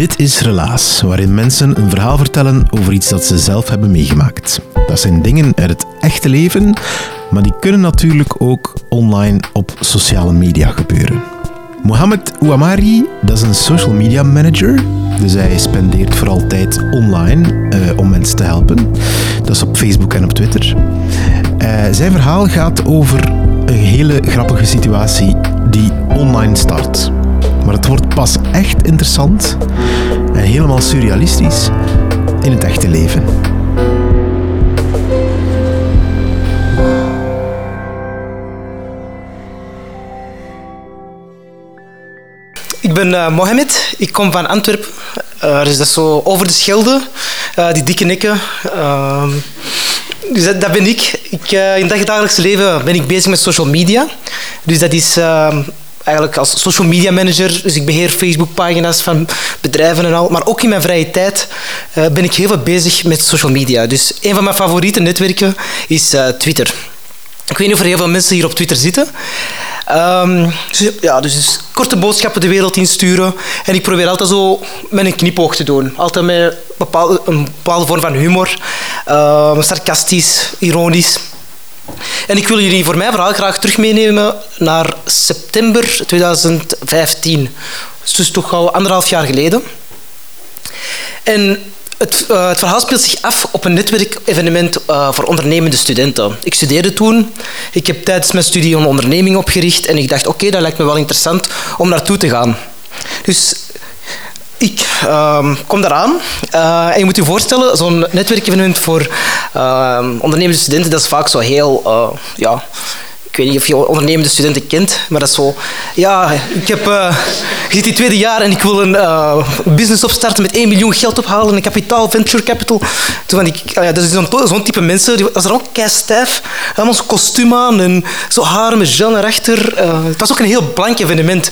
Dit is Relaas, waarin mensen een verhaal vertellen over iets dat ze zelf hebben meegemaakt. Dat zijn dingen uit het echte leven, maar die kunnen natuurlijk ook online op sociale media gebeuren. Mohamed Ouamari, dat is een social media manager. Dus hij spendeert vooral tijd online om mensen te helpen. Dat is op Facebook en op Twitter. Zijn verhaal gaat over een hele grappige situatie die online start. Maar het wordt pas echt interessant en helemaal surrealistisch in het echte leven. Ik ben Mohamed, ik kom van Antwerpen. Dus dat is zo over de Schelde, die dikke nekken. Dus dat ben ik. In het dagelijkse leven ben ik bezig met social media. Dus dat is eigenlijk als social media manager. Dus ik beheer Facebookpagina's van bedrijven en al. Maar ook in mijn vrije tijd ben ik heel veel bezig met social media. Dus een van mijn favoriete netwerken is Twitter. Ik weet niet of er heel veel mensen hier op Twitter zitten. Dus korte boodschappen de wereld insturen. En ik probeer altijd zo met een knipoog te doen. Altijd met een bepaalde vorm van humor. Sarcastisch, ironisch. En ik wil jullie voor mijn verhaal graag terug meenemen naar september 2015. Dus toch al 1,5 jaar geleden. En het verhaal speelt zich af op een netwerkevenement voor ondernemende studenten. Ik studeerde toen. Ik heb tijdens mijn studie een onderneming opgericht en ik dacht, oké, dat lijkt me wel interessant om naartoe te gaan. Dus ik kom daaraan. En je moet je voorstellen, zo'n netwerkevenement voor ondernemende studenten, dat is vaak zo heel... Ik weet niet of je ondernemende studenten kent, maar dat is zo... Ja, ik zit in 2e jaar en ik wil een business opstarten met 1 miljoen geld ophalen, een kapitaal, venture capital. Dat is zo'n type mensen, die was er ook keistijf. Allemaal zo'n kostuum aan en zo haren met gel naar achter. Het was ook een heel blank evenement.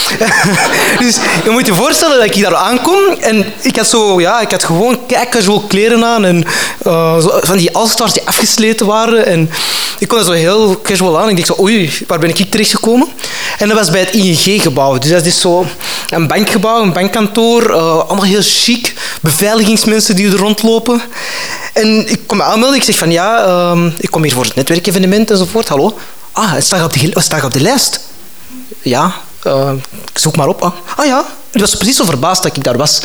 Dus je moet je voorstellen dat ik daar aankom en ik had gewoon casual kleren aan en van die All-Stars die afgesleten waren. En ik kon er zo heel casual aan. Ik dacht zo, oei, waar ben ik terechtgekomen? En dat was bij het ING-gebouw. Dus dat is zo een bankgebouw, een bankkantoor. Allemaal heel chic. Beveiligingsmensen die er rondlopen. En ik kom me aanmelden. Ik zeg van ik kom hier voor het netwerkevenement enzovoort. Hallo? Het staat op de lijst. Ja, ik zoek maar op. Ja. Ik was precies zo verbaasd dat ik daar was.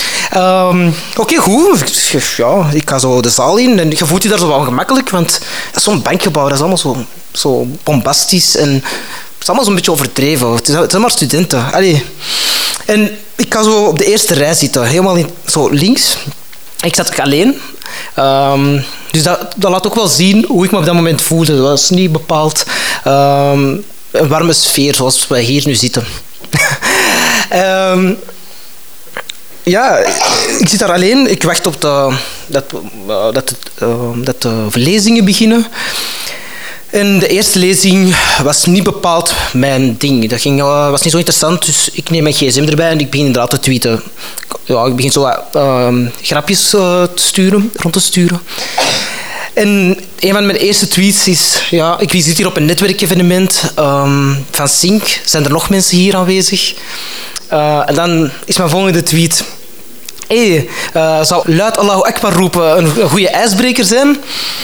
Oké, goed. Ik ga zo de zaal in en je voelt je daar zo wel gemakkelijk, want dat is zo'n bankgebouw, dat is allemaal zo bombastisch en het is allemaal zo'n beetje overdreven. Het zijn maar studenten. Allee. En ik ga zo op de eerste rij zitten, helemaal zo links. Ik zat ook alleen. Dus dat laat ook wel zien hoe ik me op dat moment voelde. Dat was niet bepaald een warme sfeer zoals we hier nu zitten. Ik zit daar alleen. Ik wacht op dat de lezingen beginnen. En de eerste lezing was niet bepaald mijn ding. Dat was niet zo interessant, dus ik neem mijn gsm erbij en ik begin inderdaad te tweeten. Ja, ik begin zo grapjes rond te sturen. En een van mijn eerste tweets is... Ja, ik zit hier op een netwerkevenement van Sync. Zijn er nog mensen hier aanwezig? En dan is mijn volgende tweet... zou luid Allahu Akbar roepen een goede ijsbreker zijn?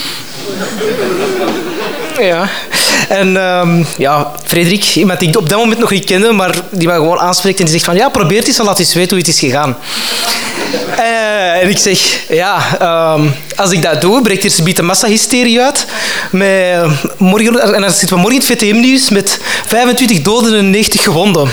Ja. En Frederik, iemand die ik op dat moment nog niet kende, maar die mij gewoon aanspreekt en die zegt van... Ja, probeer het eens en laat eens weten hoe het is gegaan. En ik zeg, als ik dat doe, breekt er zo'n de massahysterie uit. En dan zitten we morgen in het VTM-nieuws met 25 doden en 90 gewonden.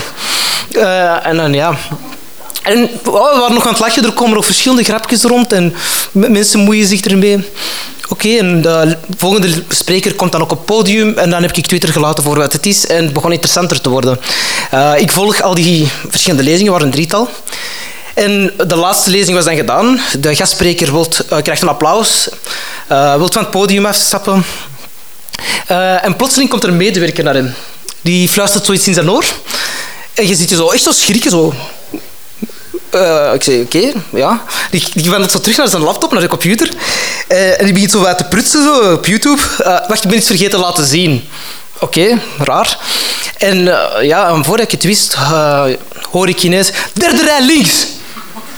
En we waren nog aan het lachen, er komen nog verschillende grapjes rond en mensen moeien zich ermee. Oké, en de volgende spreker komt dan ook op het podium en dan heb ik Twitter gelaten voor wat het is en het begon interessanter te worden. Ik volg al die verschillende lezingen, waren een 3-tal. En de laatste lezing was dan gedaan. De gastspreker krijgt een applaus, wil van het podium afstappen. En plotseling komt er een medewerker naar hem. Die fluistert zoiets in zijn oor. En je ziet je zo echt zo schrikken, zo... Ik zei, oké, ja. Die wandelt zo terug naar zijn laptop, naar de computer. En die begint zo wat te prutsen zo, op YouTube. Wacht, ik ben iets vergeten te laten zien. Oké, raar. En voordat ik het wist, hoor ik ineens... Derde rij links!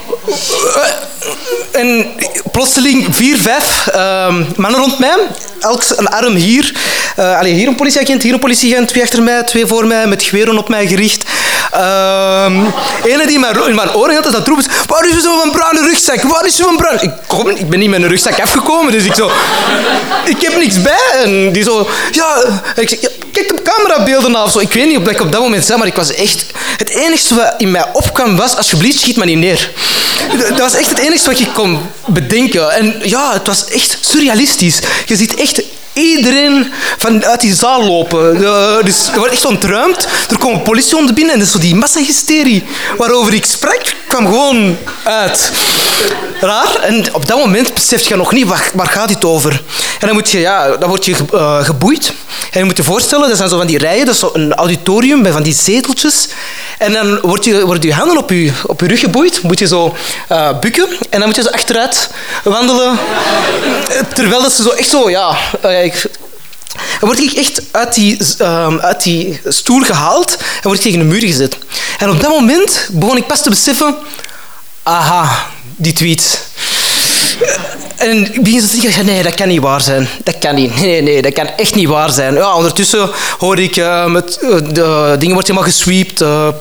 En plotseling 4, 5 mannen rond mij. Elk een arm hier. Hier een politieagent, hier een politieagent. 2 achter mij, 2 voor mij, met geweren op mij gericht. Ene die in mijn oren had, dat roepen: waar is zo'n bruine rugzak? Waar is zo'n bruine... Ik ben niet met een rugzak afgekomen, dus ik heb niks bij. En die zo... Ja, ik zeg, kijk op camerabeelden na of zo. Ik weet niet of ik op dat moment zei, maar ik was echt... Het enigste wat in mij opkwam was: alsjeblieft, schiet me niet neer. Dat was echt het enigste wat ik kon bedenken. En ja, het was echt surrealistisch. Je ziet echt iedereen vanuit die zaal lopen. Dus er wordt echt ontruimd. Er komen politiehonden binnen en dus zo die massahysterie waarover ik sprak, kwam gewoon uit. Raar. En op dat moment besef je nog niet, waar gaat dit over? En dan word je geboeid. En je moet je voorstellen, dat zijn zo van die rijen, dat is zo een auditorium met van die zeteltjes. En dan worden je handen op je rug geboeid, moet je zo bukken. En dan moet je zo achteruit wandelen. Terwijl dat ze zo echt zo, ja... Dan word ik echt uit die stoel gehaald en word ik tegen een muur gezet. En op dat moment begon ik pas te beseffen... Aha, die tweet. En ik begin te zeggen, nee, dat kan niet waar zijn. Dat kan niet. Nee, dat kan echt niet waar zijn. Ja, ondertussen hoor ik, de dingen wordt helemaal gesweept.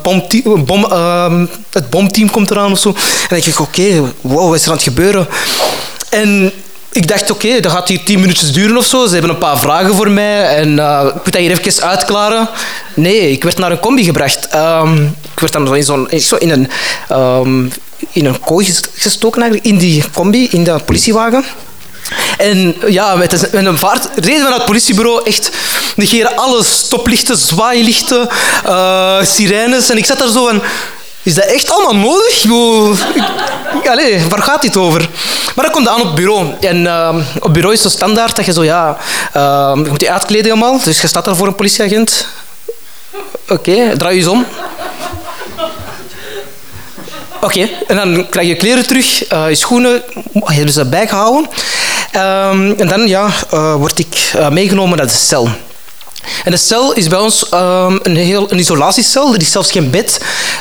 Het bomteam komt eraan of zo. En dan denk ik, oké, wow, wat is er aan het gebeuren? En ik dacht, oké, dat gaat hier 10 minuutjes duren of zo. Ze hebben een paar vragen voor mij en ik moet dat hier even uitklaren. Nee, ik werd naar een combi gebracht. Ik werd dan in een kooi gestoken eigenlijk, in die combi, in de politiewagen. En ja, met een vaart reden we naar het politiebureau, echt negeren alles, stoplichten, zwaailichten, sirenes. En ik zat daar zo van... Is dat echt allemaal nodig? Waar gaat dit over? Maar dan komt aan op het bureau. En op het bureau is het zo standaard dat je zo, je moet je uitkleden allemaal. Dus je staat daar voor een politieagent. Oké, draai je eens om. Oké, en dan krijg je kleren terug, je schoenen, hebben ze bijgehouden. En dan word ik meegenomen naar de cel. En de cel is bij ons een isolatiecel. Er is zelfs geen bed,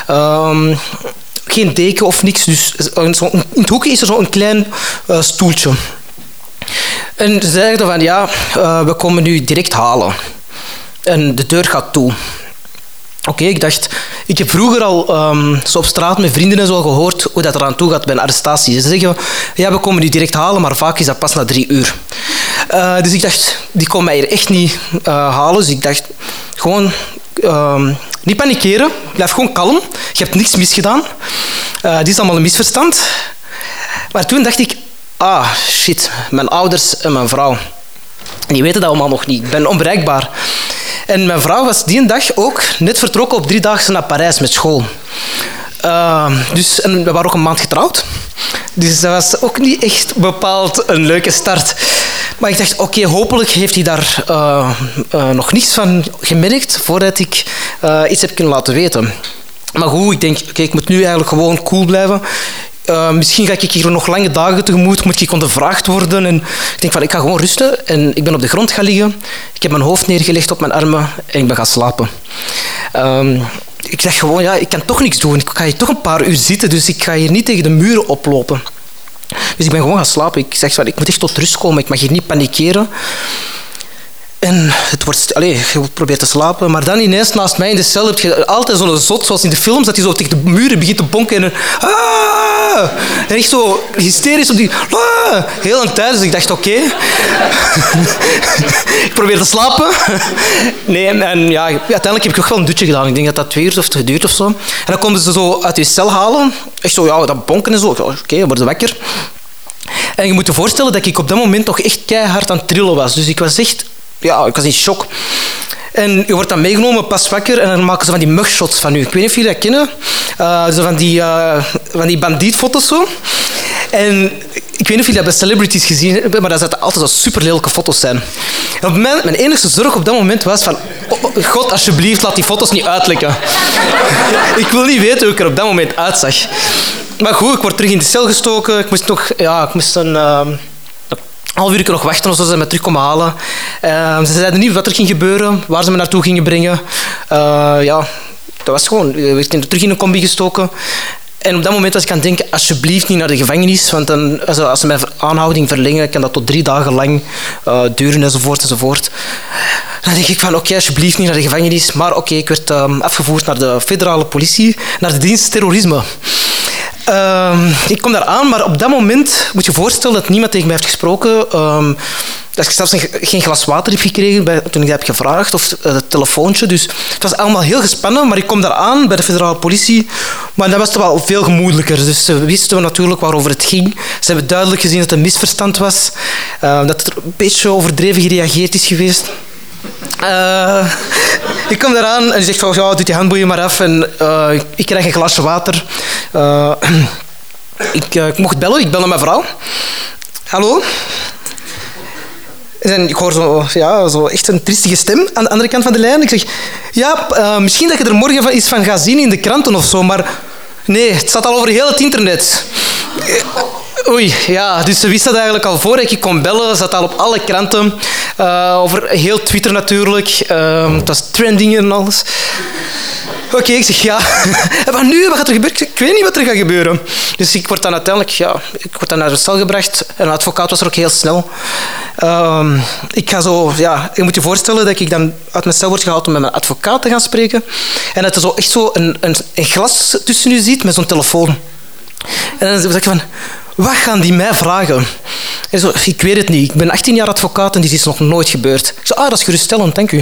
geen deken of niks. Dus in het hoekje is er zo'n klein stoeltje. En ze zeiden van, we komen nu direct halen. En de deur gaat toe. Oké, ik dacht... Ik heb vroeger al zo op straat met vrienden en zo gehoord hoe dat eraan toe gaat bij een arrestatie. Ze zeggen, we komen die direct halen, maar vaak is dat pas na 3 uur. Dus ik dacht, die komen mij hier echt niet halen. Dus ik dacht, gewoon niet panikeren. Blijf gewoon kalm. Je hebt niks misgedaan. Dit is allemaal een misverstand. Maar toen dacht ik, shit, mijn ouders en mijn vrouw. Die weten dat allemaal nog niet. Ik ben onbereikbaar. En mijn vrouw was die dag ook net vertrokken op 3-daagse naar Parijs met school. En we waren ook een maand getrouwd. Dus dat was ook niet echt bepaald een leuke start. Maar ik dacht, oké, hopelijk heeft hij daar nog niets van gemerkt voordat ik iets heb kunnen laten weten. Maar goed, ik denk, ik moet nu eigenlijk gewoon cool blijven. Misschien ga ik hier nog lange dagen tegemoet, moet ik ondervraagd worden. En ik denk van, ik ga gewoon rusten. En ik ben op de grond gaan liggen. Ik heb mijn hoofd neergelegd op mijn armen en ik ben gaan slapen. Ik dacht gewoon, ik kan toch niks doen. Ik ga hier toch een paar uur zitten, dus ik ga hier niet tegen de muren oplopen. Dus ik ben gewoon gaan slapen. Ik zeg van, ik moet echt tot rust komen. Ik mag hier niet panikeren. En je probeert te slapen, maar dan ineens naast mij in de cel heb je altijd zo'n zot, zoals in de films, dat hij zo tegen de muren begint te bonken en en echt zo hysterisch op die... Heel een tijd, dus ik dacht, oké. Ik probeer te slapen. Nee, en uiteindelijk heb ik ook wel een dutje gedaan. Ik denk dat dat 2 uur heeft geduurd of zo. En dan komen ze zo uit je cel halen. Echt zo, dat bonken en zo. Oké, dan worden wakker. En je moet je voorstellen dat ik op dat moment toch echt keihard aan het trillen was. Dus ik was echt... ik was in shock. En je wordt dan meegenomen, pas wakker, en dan maken ze van die mugshots van u. Ik weet niet of jullie dat kennen. Zo van die bandietfoto's zo. En ik weet niet of jullie dat bij celebrities gezien hebben, maar dat zouden altijd zo super lelijke foto's zijn. En op mijn enige zorg op dat moment was van... God, alsjeblieft, laat die foto's niet uitlekken. Ik wil niet weten hoe ik er op dat moment uitzag. Maar goed, ik word terug in de cel gestoken. Ik moest een... half uur nog wachten of zo, ze me terug komen halen. Ze zeiden niet wat er ging gebeuren, waar ze me naartoe gingen brengen. Dat was gewoon... We werden terug in een combi gestoken. En op dat moment was ik aan het denken, alsjeblieft niet naar de gevangenis, want dan, als ze mijn aanhouding verlengen, kan dat tot 3 dagen lang duren enzovoort enzovoort. Dan denk ik van, oké, alsjeblieft niet naar de gevangenis. Maar oké, ik werd afgevoerd naar de federale politie, naar de dienst terrorisme. Ik kom daar aan, maar op dat moment moet je je voorstellen dat niemand tegen mij heeft gesproken. Dat ik zelfs geen glas water heb gekregen toen ik dat heb gevraagd, of het telefoontje. Dus het was allemaal heel gespannen, maar ik kom daar aan bij de federale politie. Maar dat was toch wel veel gemoedelijker. Dus ze wisten natuurlijk waarover het ging. Ze hebben duidelijk gezien dat het een misverstand was. Dat er een beetje overdreven gereageerd is geweest. Ik kom daar aan en hij zegt van, ja, doe die handboeien maar af. En ik krijg een glasje water. Ik mocht bellen, ik bel naar mijn vrouw. Hallo? En ik hoor zo echt een triestige stem aan de andere kant van de lijn. Ik zeg, ja, misschien dat je er morgen iets van gaat zien in de kranten of zo, maar nee, het staat al over heel het internet. Oei, ja, dus ze wist dat eigenlijk al voor ik kon bellen. Het zat al op alle kranten, over heel Twitter natuurlijk. Het was trending en alles. Oké, ik zeg ja. En wat nu? Wat gaat er gebeuren? Ik weet niet wat er gaat gebeuren. Dus ik word dan uiteindelijk naar de cel gebracht. En de advocaat was er ook heel snel. Ik ga zo, ja, je moet je voorstellen dat ik dan uit mijn cel word gehaald om met mijn advocaat te gaan spreken. En dat er zo echt zo een glas tussen u ziet met zo'n telefoon. En dan zeg ik van, wat gaan die mij vragen? En zo, ik weet het niet. Ik ben 18 jaar advocaat en dit is nog nooit gebeurd. Ik zei, dat is geruststellend, dank u.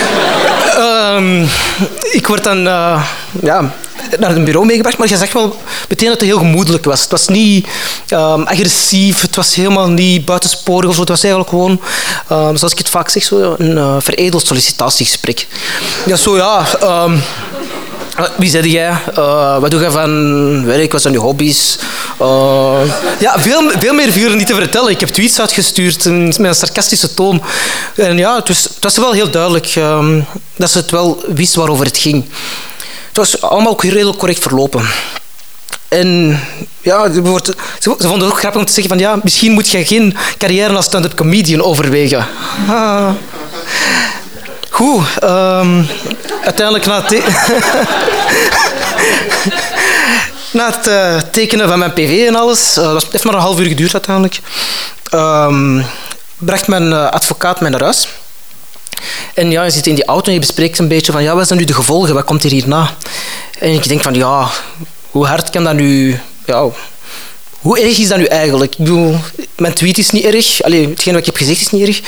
Ik word dan naar een bureau meegebracht, maar je zag wel meteen dat het heel gemoedelijk was. Het was niet agressief, het was helemaal niet buitensporig of zo. Het was eigenlijk gewoon, zoals ik het vaak zeg, zo een veredeld sollicitatiegesprek. Ja, zo ja... wie zei jij? Wat doe je van werk? Wat zijn je hobby's? Ja, veel meer viel er niet te vertellen. Ik heb tweets uitgestuurd met een sarcastische toon. En ja, het was wel heel duidelijk dat ze het wel wist waarover het ging. Het was allemaal ook redelijk correct verlopen. En ja, ze vonden het ook grappig om te zeggen van ja, misschien moet je geen carrière als stand-up comedian overwegen. Goed, uiteindelijk na het tekenen van mijn PV en alles, dat heeft maar een half uur geduurd uiteindelijk, bracht mijn advocaat mij naar huis. En ja, je zit in die auto en je bespreekt een beetje van ja, wat zijn nu de gevolgen, wat komt hierna? En ik denk van ja, hoe hard kan dat nu... Ja, hoe erg is dat nu eigenlijk? Ik bedoel, mijn tweet is niet erg, hetgeen wat ik heb gezegd is niet erg.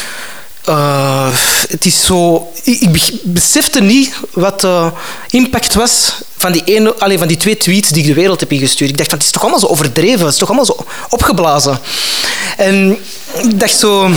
Het is zo... Ik besefte niet wat de impact was van die 2 tweets die ik de wereld heb ingestuurd. Ik dacht van, het is toch allemaal zo overdreven, het is toch allemaal zo opgeblazen. En ik dacht zo...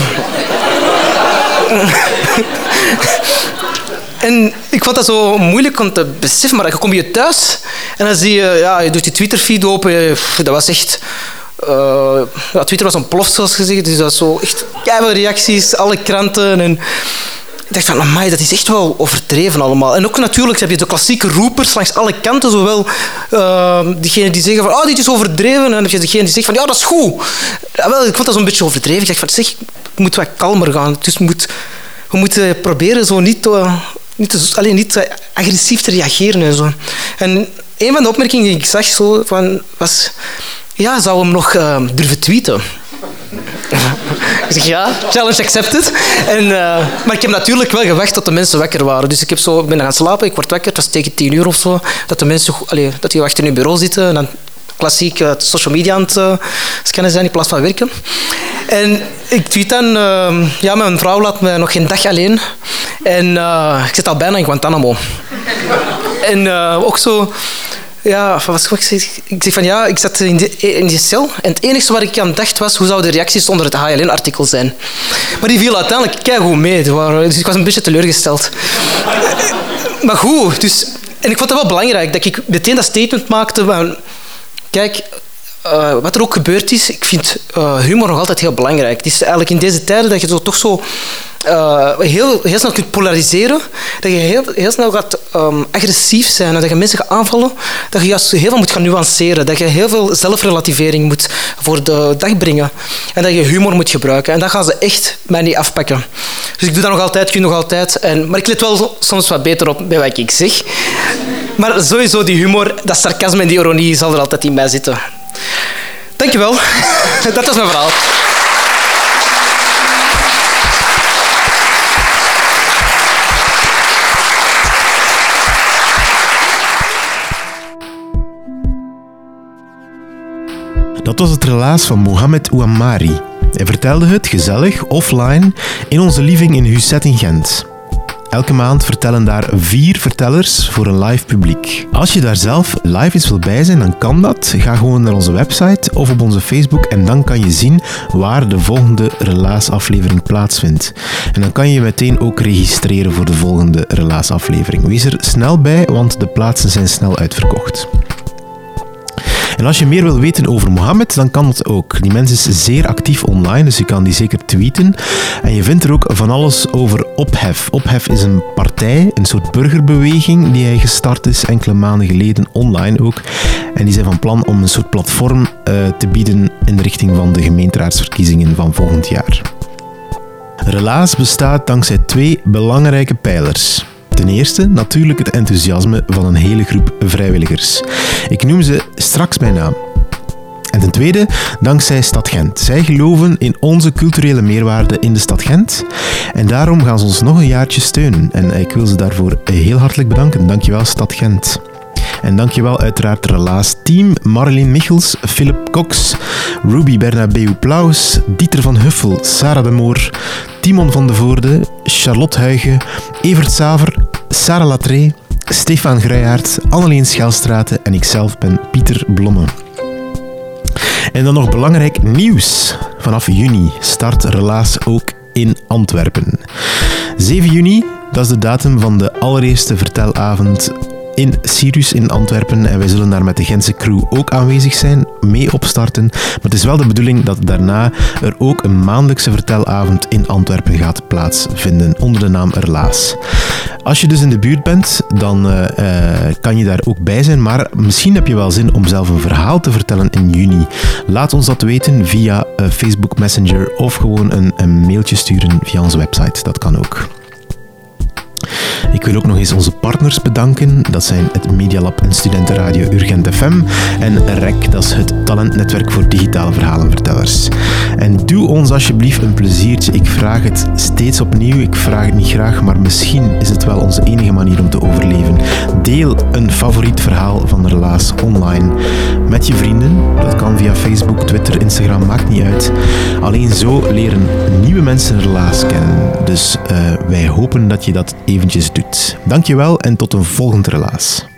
En ik vond dat zo moeilijk om te beseffen, maar dan kom je thuis en dan zie je, ja, je doet die Twitter-feed open, dat was echt... Twitter was ontploft, zoals gezegd, dus dat was zo echt keiveel reacties, alle kranten. En ik dacht van, amai, dat is echt wel overdreven allemaal. En ook natuurlijk heb je de klassieke roepers langs alle kanten, zowel diegenen die zeggen van, dit is overdreven, en dan heb je degene die zegt van, ja, dat is goed. Ja, wel, ik vond dat zo'n beetje overdreven. Ik dacht van, zeg, je moet wat kalmer gaan. Dus we moeten proberen zo niet agressief te reageren en zo. En een van de opmerkingen die ik zag zo was... Ja, zou hem nog durven tweeten? Ik zeg ja, challenge accepted. Maar ik heb natuurlijk wel gewacht tot de mensen wakker waren. Dus ik ben gaan slapen, ik word wakker, het was tegen 10 uur of zo. Dat de mensen dat die achter in hun bureau zitten en dan klassiek social media aan het scannen zijn in plaats van werken. En ik tweet dan, mijn vrouw laat me nog geen dag alleen. En ik zit al bijna in Guantanamo. En ook zo... Ja, ik zeg van ja, ik zat in die cel en het enige wat ik aan dacht was hoe zouden de reacties onder het HLN-artikel zijn. Maar die viel uiteindelijk keigoed mee, dus ik was een beetje teleurgesteld. Maar goed, dus... En ik vond het wel belangrijk dat ik meteen dat statement maakte van... Kijk, wat er ook gebeurd is, ik vind humor nog altijd heel belangrijk. Het is eigenlijk in deze tijden dat je toch zo heel snel kunt polariseren, dat je heel snel gaat agressief zijn en dat je mensen gaat aanvallen, dat je juist heel veel moet gaan nuanceren, dat je heel veel zelfrelativering moet voor de dag brengen en dat je humor moet gebruiken. En dat gaan ze echt mij niet afpakken. Dus ik doe dat nog altijd, ik doe nog altijd. Maar ik let wel soms wat beter op bij wat ik zeg. Maar sowieso die humor, dat sarcasme en die ironie zal er altijd in bij zitten. Dankjewel. Dat was mijn verhaal. Dat was het relaas van Mohamed Ouammari. Hij vertelde het gezellig, offline, in onze living in Husset in Gent. Elke maand vertellen daar 4 vertellers voor een live publiek. Als je daar zelf live eens wil bij zijn, dan kan dat. Ga gewoon naar onze website of op onze Facebook en dan kan je zien waar de volgende relaasaflevering plaatsvindt. En dan kan je je meteen ook registreren voor de volgende relaasaflevering. Wees er snel bij, want de plaatsen zijn snel uitverkocht. En als je meer wil weten over Mohamed, dan kan dat ook. Die mens is zeer actief online, dus je kan die zeker tweeten. En je vindt er ook van alles over Ophef. Ophef is een partij, een soort burgerbeweging die hij gestart is enkele maanden geleden, online ook. En die zijn van plan om een soort platform te bieden in de richting van de gemeenteraadsverkiezingen van volgend jaar. Relaas bestaat dankzij 2 belangrijke pijlers. Ten eerste natuurlijk het enthousiasme van een hele groep vrijwilligers. Ik noem ze straks bij naam. En ten tweede, dankzij Stad Gent. Zij geloven in onze culturele meerwaarde in de stad Gent. En daarom gaan ze ons nog een jaartje steunen. En ik wil ze daarvoor heel hartelijk bedanken. Dankjewel Stad Gent. En dankjewel uiteraard Relaas team, Marleen Michels, Philip Cox, Ruby Bernabeu Plaus, Dieter van Huffel, Sarah de Moor, Timon van de Voorde, Charlotte Huigen, Evert Saver, Sarah Latree, Stefan Gruijaert, Anneleen Schelstraten en ikzelf ben Pieter Blomme. En dan nog belangrijk nieuws. Vanaf juni start Relaas ook in Antwerpen. 7 juni, dat is de datum van de allereerste vertelavond in Sirius in Antwerpen en wij zullen daar met de Gentse crew ook aanwezig zijn, mee opstarten. Maar het is wel de bedoeling dat daarna er ook een maandelijkse vertelavond in Antwerpen gaat plaatsvinden onder de naam Relaas. Als je dus in de buurt bent, dan kan je daar ook bij zijn, maar misschien heb je wel zin om zelf een verhaal te vertellen in juni. Laat ons dat weten via Facebook Messenger of gewoon een mailtje sturen via onze website. Dat kan ook. Ik wil ook nog eens onze partners bedanken. Dat zijn het Medialab en Studentenradio Urgent FM. En REC, dat is het talentnetwerk voor digitale verhalenvertellers. En doe ons alsjeblieft een pleziertje. Ik vraag het steeds opnieuw. Ik vraag het niet graag, maar misschien is het wel onze enige manier om te overleven. Deel een favoriet verhaal van Relaas online met je vrienden. Dat kan via Facebook, Twitter, Instagram, maakt niet uit. Alleen zo leren nieuwe mensen Relaas kennen. Dus wij hopen dat je dat eventjes doet. Dankjewel en tot een volgend Relaas.